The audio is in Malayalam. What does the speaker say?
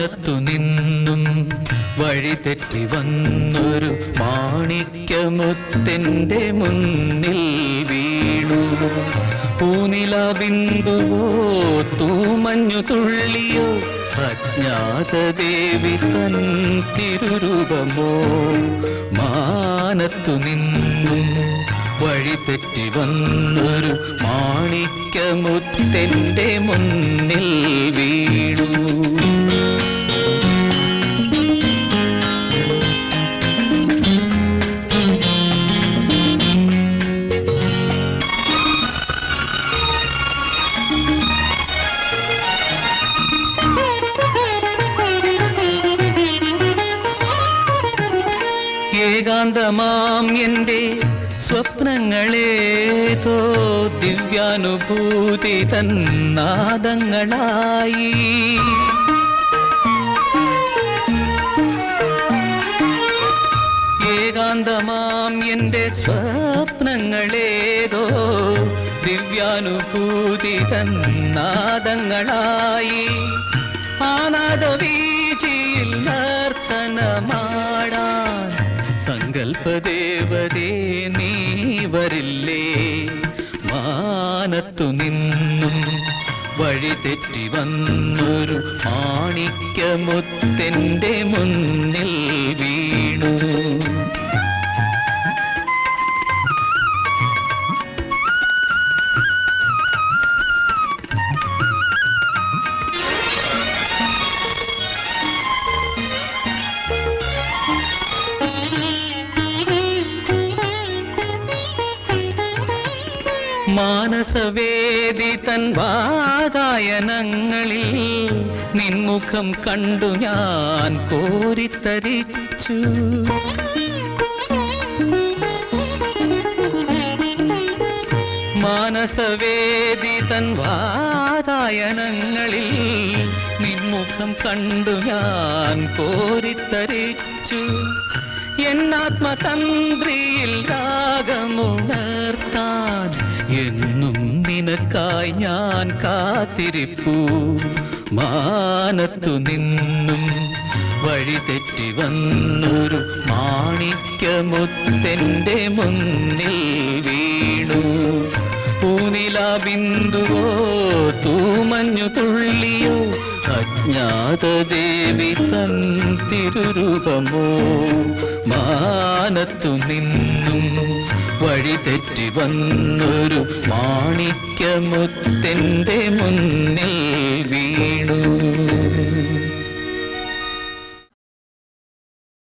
മാനത്തു നിന്നും വഴിതെറ്റി വന്നൊരു മാണിക്യമുത്തിന്റെ മുന്നിൽ വീണു. പൂനില ബിന്ദുവോ തൂമഞ്ഞു തുള്ളിയോ അജ്ഞാതദേവി തൻ തിരുരൂപമോ. മാനത്തു നിന്നും വഴിതെറ്റി വന്നൊരു മാണിക്യമുത്തിന്റെ മുന്നിൽ വീണു. ഏകാന്തമാം എന്റെ സ്വപ്നങ്ങളേതോ ദിവ്യാനുഭൂതി തന്നാദങ്ങളായി. ഏകാന്തമാം എന്റെ സ്വപ്നങ്ങളേതോ ദിവ്യാനുഭൂതി തന്നാദങ്ങളായി. ആനാദവീചിയിൽ നർത്തനമാടാൻ സങ്കൽപ്പദേവതേ നീ വരില്ലേ. മാനത്തു നിന്നും വഴിതെറ്റി വന്നൊരു മാണിക്യമുത്തിന്റെ മുന്നിൽ വീണു. മാനസവേദി തൻ വാതായനങ്ങളിൽ നിൻമുഖം കണ്ടു ഞാൻ കോരിത്തരിച്ചു. മാനസവേദി തൻ വാതായനങ്ങളിൽ നിൻമുഖം കണ്ടു ഞാൻ കോരിത്തരിച്ചു. എന്നാത്മതന്ത്രിയിൽ രാഗമുണർത്താൻ എന്നും നിനക്കായി ഞാൻ കാത്തിരിപ്പൂ. മാനത്തു നിന്നും വഴിതെറ്റി വന്നൊരു മാണിക്യമുത്തിന്റെ മുന്നിൽ വീണു. പൂനില ബിന്ദുവോ തൂമഞ്ഞു തുള്ളിയോ അജ്ഞാതദേവി തൻ തിരുരൂപമോ. മാനത്തു നിന്നും വഴിതെറ്റി വന്നൊരു മാണിക്യമുത്തിന്റെ മുന്നിൽ വീണു.